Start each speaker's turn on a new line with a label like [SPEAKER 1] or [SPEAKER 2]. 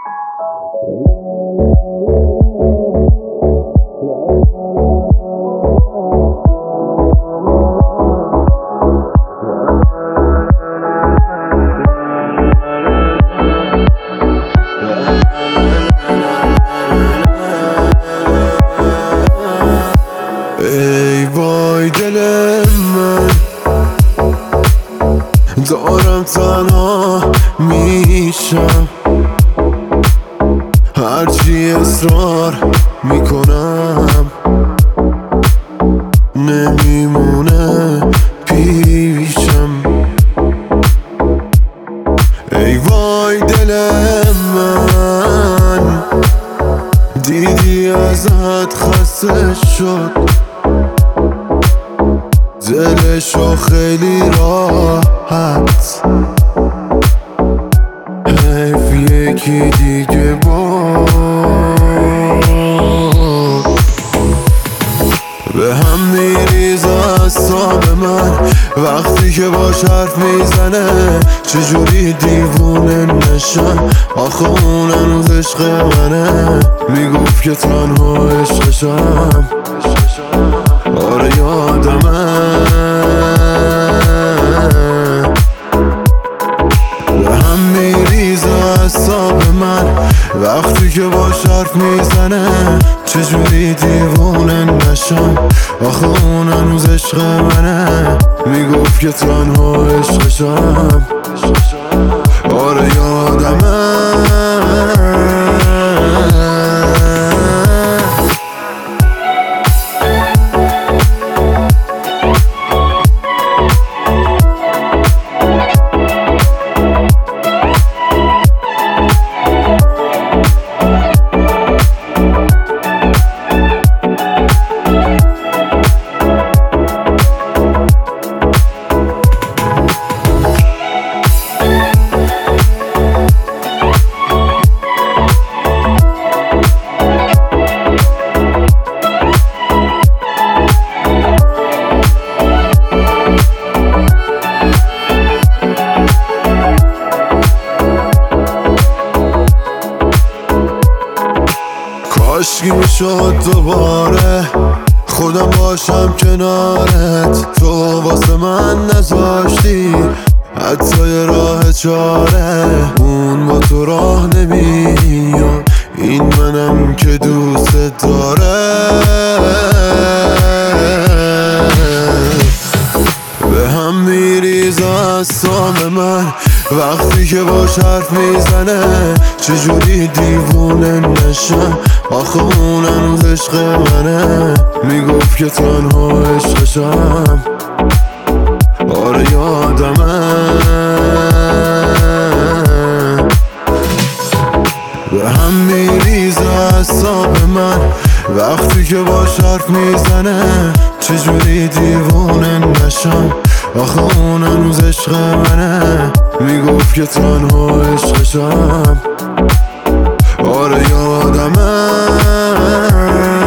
[SPEAKER 1] ای وای دل من، دارم تنها میشم، هرچی اصرار میکنم نمیمونه پیشم. ای وای دل من، دیدی ازت خسته شد، دلشو خیلی راحت حیف یکی دیگه بود. به هم میریز اعصاب من وقتی که باش حرف میزنه، چجوری دیوونه نشم، آخه اون هنوز عشق منه، میگفت که تنها عشقشم. آره یادمه به هم میریزه اعصاب من وقتی که باش حرف میزنه، چجوری دیوونه نشم، آخه اون هنوز عشق منه، میگفت که تنها عشقشم. آره یادمه کاشکی میشد دوباره خودم باشم کنارت، تو واسه من نذاشتی حتی یه راه چاره، اون با تو راه نمیاد، این منم که دوست داره. به هم میریزه اعصاب من وقتی که باش حرف میزنه، چجوری دیوونه نشم، آخه اون هنوز عشق منه، میگفت که تنها عشقشم. آره یادمه به هم میریزه اعصاب من وقتی که باش حرف میزنه، چجوری دیوونه نشم، آخه اون هنوز عشق منه، میگفت که تنها عشقشم. آره یادمه